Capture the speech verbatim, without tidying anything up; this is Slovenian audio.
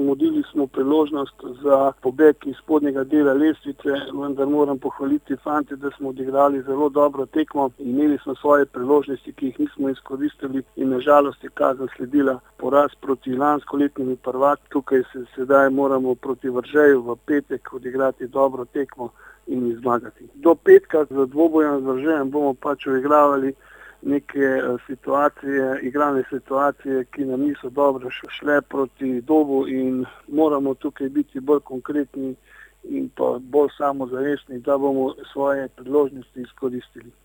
zamudili smo priložnost za pobeg iz spodnjega dela lestvice, vendar moram pohvaliti fante, da smo odigrali zelo dobro tekmo. Imeli smo svoje priložnosti, ki jih nismo izkoristili in na žalost je kazen sledila poraz proti lanskoletnimi prvaki. Tukaj se sedaj moramo proti Vržeju v petek odigrati dobro tekmo in zmagati. Do petka z dvobojem z Vržejem bomo pač uigravali neke situacije, igrane situacije, ki nam niso dobro šle proti Dobu in moramo tukaj biti bolj konkretni in pa bolj samozavestni, da bomo svoje priložnosti izkoristili.